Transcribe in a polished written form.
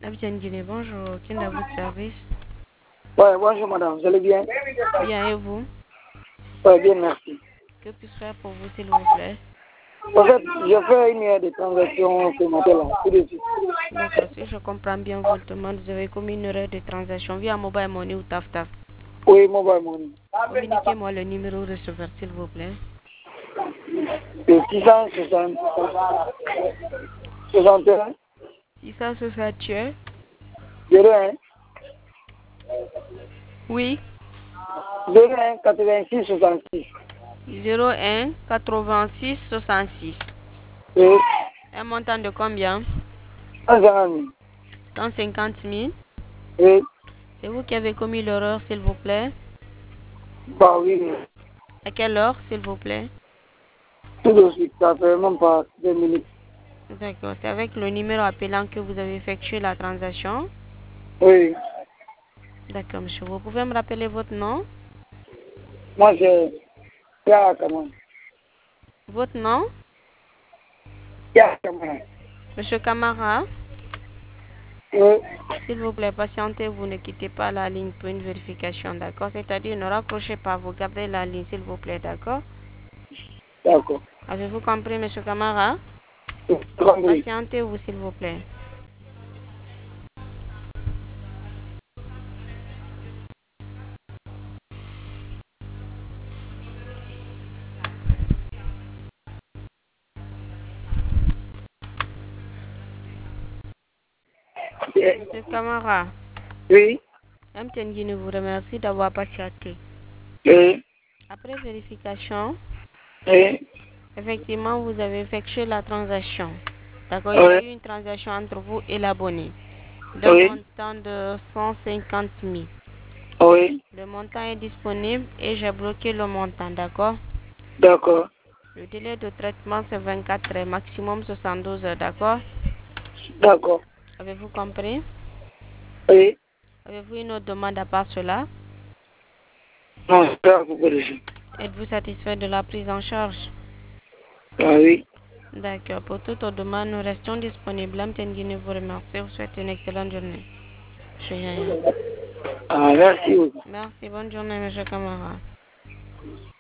Capitaine Guinée, bonjour. Qui est à votre service? Ouais, bonjour madame, vous allez bien? Bien, et vous? Ouais, bien, merci. Que puis-je faire pour vous, s'il vous plaît? En fait, je fais une erreur de transaction ce matin-là, tout de suite. D'accord, si je comprends bien votre demande, vous avez commis une erreur de transaction via Mobile Money ou TAFTAF. Oui, mobile money. Communiquez-moi le numéro receveur, s'il vous plaît. C'est 660, 61, 661. 01, Oui. 01, 86, 66. 01 86 66. Oui, Un montant de combien? 150 000. 150 000. Oui, C'est vous qui avez commis l'erreur, s'il vous plaît. bah oui, À quelle heure, s'il vous plaît? tout de suite, ça fait même pas 2 minutes. D'accord, c'est avec le numéro appelant que vous avez effectué la transaction. Oui, D'accord, monsieur. Vous pouvez me rappeler votre nom? moi c'est Yaya Kamara. Votre nom? Yaya Kamara. Monsieur Camara, Oui, s'il vous plaît, patientez, vous ne quittez pas la ligne pour une vérification, d'accord? C'est-à-dire, ne raccrochez pas, vous gardez la ligne, s'il vous plaît, d'accord? d'accord. Avez-vous compris, monsieur Camara? J'ai compris. Patientez-vous, s'il vous plaît. Monsieur Camara, Oui, MTN Guinée vous remercie d'avoir patienté. oui, Après vérification, oui, effectivement, vous avez effectué la transaction. D'accord, il y a oui, eu une transaction entre vous et l'abonné d'un oui, montant de 150 000. oui, Le montant est disponible et j'ai bloqué le montant, d'accord? d'accord, Le délai de traitement, c'est 24 heures, maximum 72 heures, d'accord? d'accord. Avez-vous compris? Oui, Avez-vous une autre demande à part cela? non, c'est pas beaucoup de choses. Êtes-vous satisfait de la prise en charge? Ah oui. D'accord. Pour toute autre demande, nous restons disponibles. MTN Guinée vous remercie. Vous souhaite une excellente journée. Monsieur Yaya. Ah, merci beaucoup. Merci. Bonne journée, monsieur Camara.